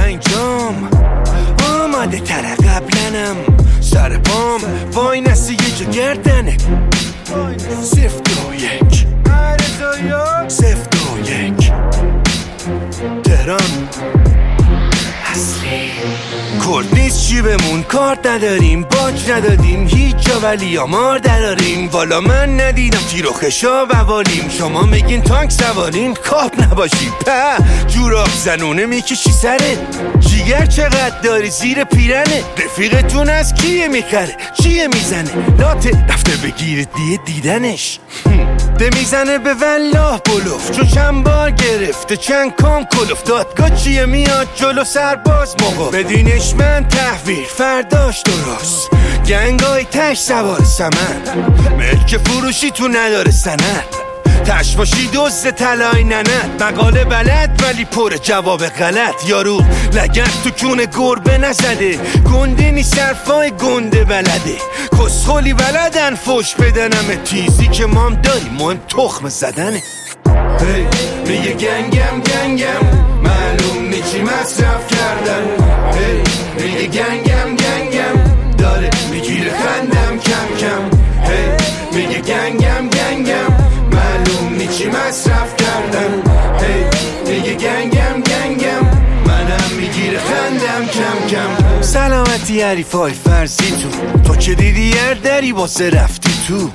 اینجام آماده تر قبلنم سر پام وای نسی یه جا گردنه 0-2-1 تهران اصلی کرد نیست چی بمون کار نداریم باج ندادیم هیچ جا ولی آمار دراریم والا من ندیدم تیر و خشا بوالیم شما میگین تانک سوارین کاب نباشی په جوراب زنونه میکشی سرت جیگر چقدر داری زیر پیرنه رفیقتون از کیه میخره چیه میزنه لاته رفته بگیرید دیدنش ده میزنه به والله بلوف چون چند بار گرفته چند کام کلوف دادگاه چیه میاد جلو سرباز موقع بدینش من تحویل فرداش درست گنگای تش سوار سمن ملک فروشی تو نداره سند تش باشی دوز طلای ننت مقاله بلد ولی پر جواب غلط یارو لگت تو کون گربه نزده گنده نی صرفای گنده بلده کسخولی بلدن فوش بدنم تیزی که مام داری مهم تخم زدنه میگه گنگم معلوم نی چی مصرف کردن میگه گنگم داره میگیره خندم کم کم میگه گنگم معلوم نی چی مصرف کردن میگه گنگم منم میگیره خندم کم کم سلامتی حریفای فرضی تو که دیدی دری واسه رفتی تو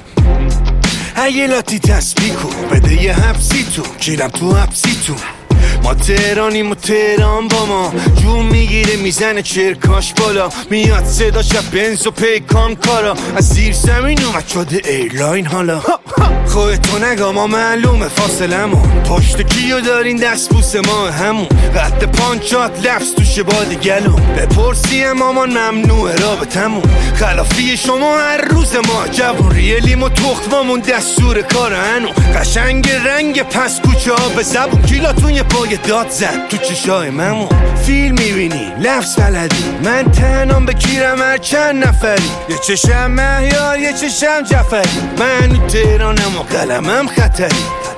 اگه لاتی تسبیح کن بده یه حبسی تو کیرم تو حبسی تو ما تهرانیم و تهران با ما جون میگیره میزنه چرکاش بالا میاد صدا شب بنز و پیکان کارا از زیر زمین اومد شده ایرلاین حالا خودتو نگا ما معلومه فاصلمون پشت کیو دارین دست بوس ما همون قد پانچات لفظ توشه باد گلون بپرسیم مامان ممنوعه رابطمون خلافی شما هر روز ما جوون ریلیم و تخممون دستور کار هنو قشنگ رنگ پس کوچه ها به زبون کیلاتون یه پای داد زد تو چشای ممون فیلم میبینی لفظ بلدی من تنام بکیرم هر چند نفری یه چشم مهیار یه چشم جعفری من تهرانم و قلمم خطری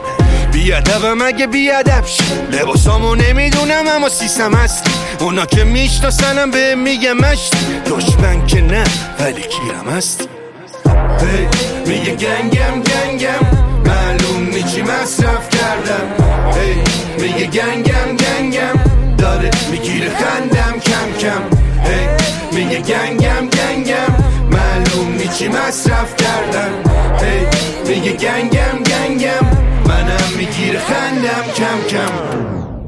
بیادبم اگه بیادب شی لباسامو نمیدونم اما سیسم هستی اونا که میشناسنم به میگه مشتی دشمن که نه ولی کیرم هستی میگه گنگم معلوم نی چی مصرف کردم میگه گنگم داره میگیره خندم کم کم میگه گنگم معلوم نی چی مصرف کردم میگه گنگم منم میگیره خندم کم کم